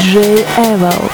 DJ Evil.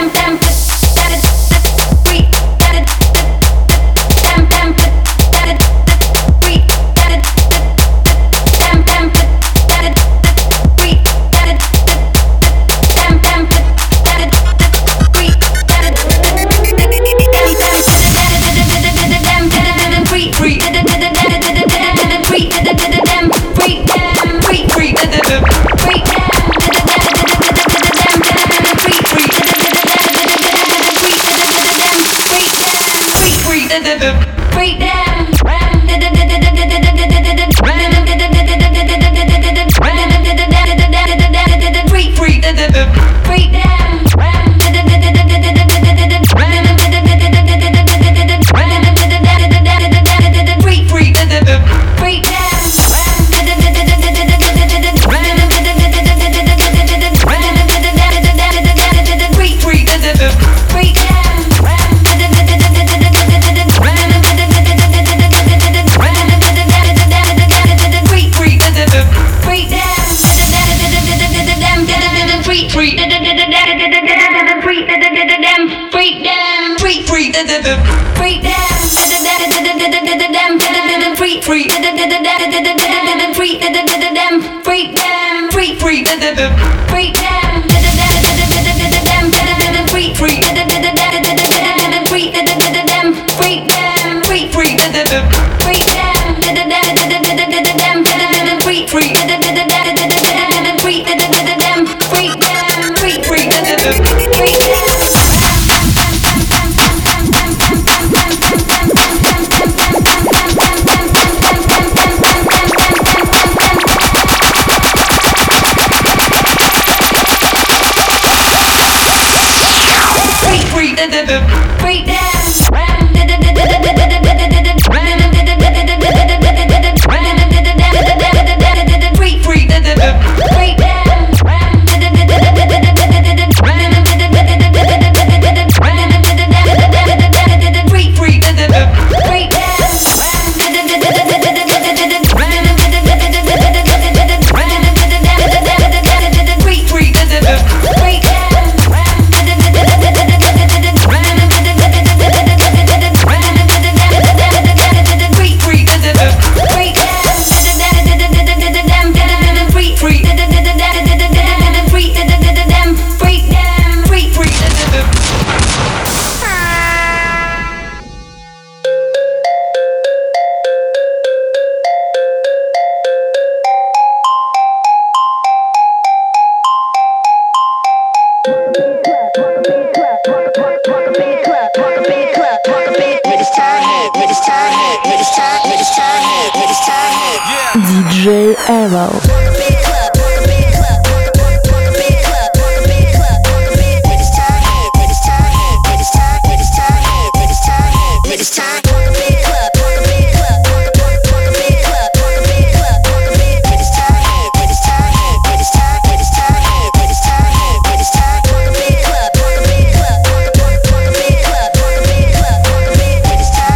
DJ Evil.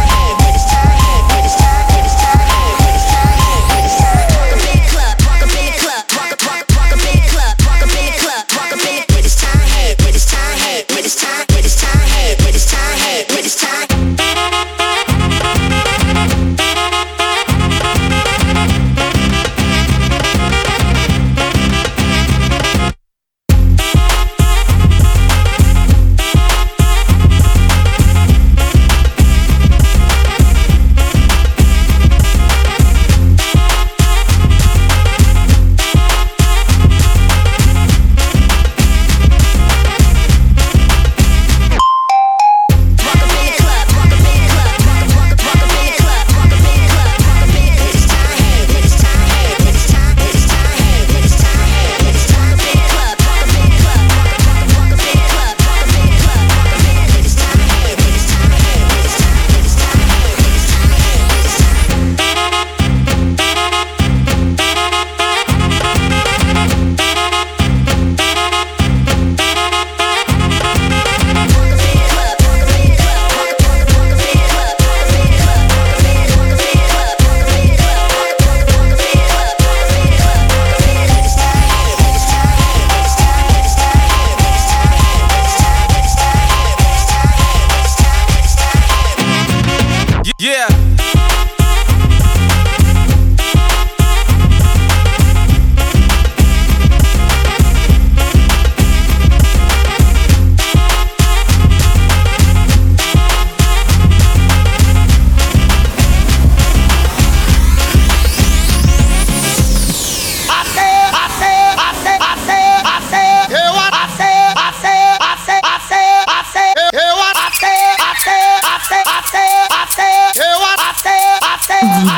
Walk a big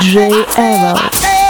DJ Evil.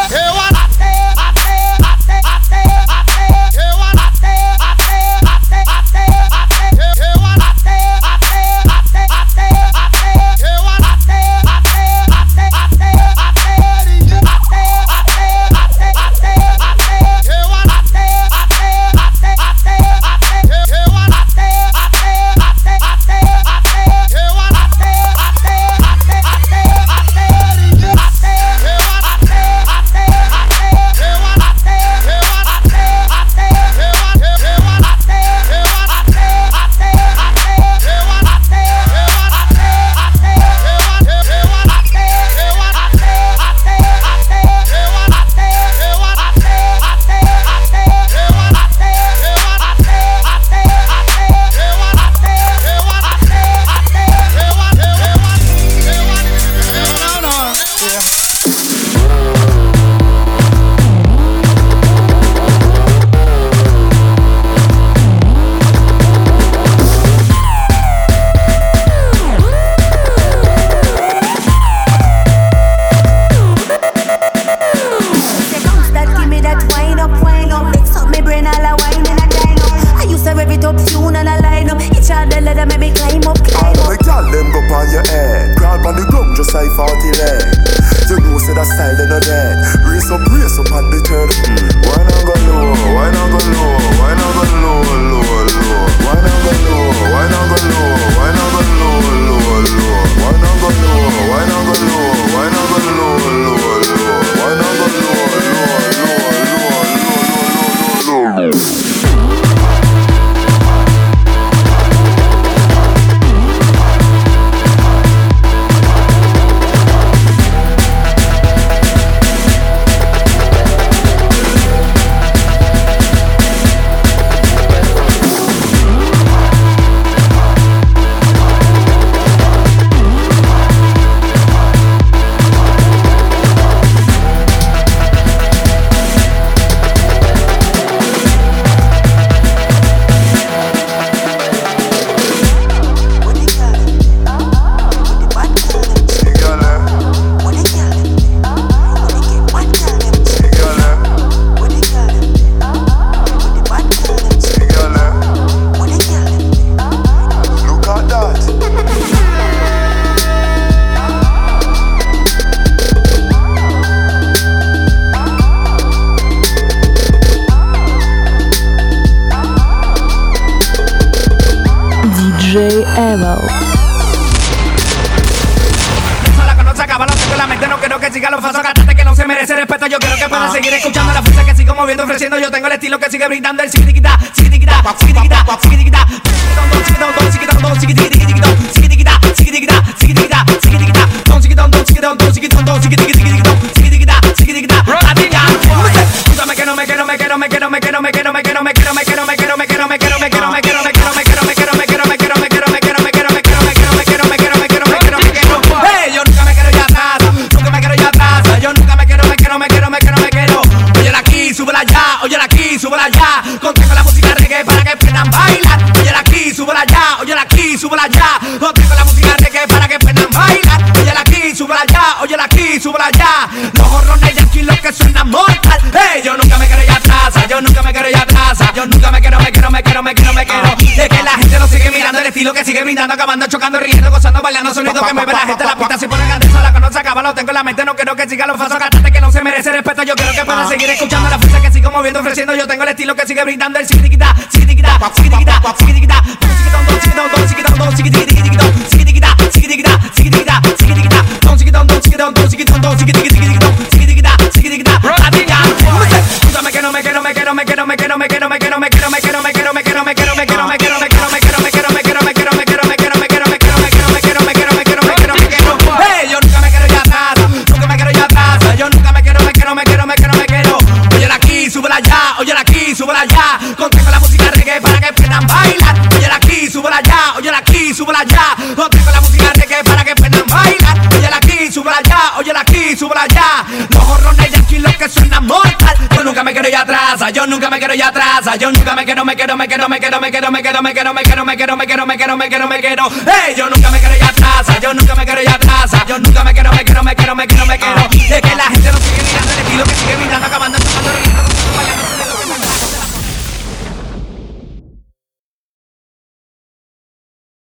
DJ Evil. Que siga los pasos, cantante que no se merece respeto. Yo quiero que pueda seguir escuchando la fuerza que sigo moviendo, ofreciendo. Yo tengo el estilo que sigue brindando el siquitiquita, siquitiquita, siquitiquita, siquitiquita, súbela ya, contengo la música reggae para que puedan bailar. Óyela aquí, súbela ya, óyela aquí, súbela ya, contengo la música reggae para que puedan bailar. Óyela aquí, súbela ya, óyela aquí, súbela ya. Los jorrones y aquí los que suenan mortal. Hey, yo nunca me quiero ir atrás, yo nunca me quiero ir atrás, yo nunca me quiero. De que la gente lo sigue mirando, el estilo que sigue brindando, acabando, chocando, riendo, gozando, bailando, sonido que mueve la gente. La pista si ponen antes, la conoce, acaba, lo tengo en la mente, no quiero que siga los pasos, cantante que no se merece respeto. Yo quiero que pueda seguir escuchando la fuerza que sigo moviendo, ofreciendo. Yo tengo el estilo que sigue brindando el siquitiquita, siquitiquita, siquitiquita, siquitiquita, súbela ya, contengo la música reggae para que puedan bailar. Óyela aquí, súbela ya, óyela aquí, súbela ya, contengo la música reggae para que puedan bailar. Óyela aquí, súbela ya, óyela aquí, súbela ya. Los jorrones y aquí los que suenan mortal. Yo nunca me quiero ir atrás, yo nunca me quiero ir atrás. Yo nunca me quiero. Hey, yo nunca me quiero ir atrás. Yo nunca me quiero ir atrás. Yo nunca me quiero. Es que la gente no sigue mirando el estilo que sigue mirando acabando.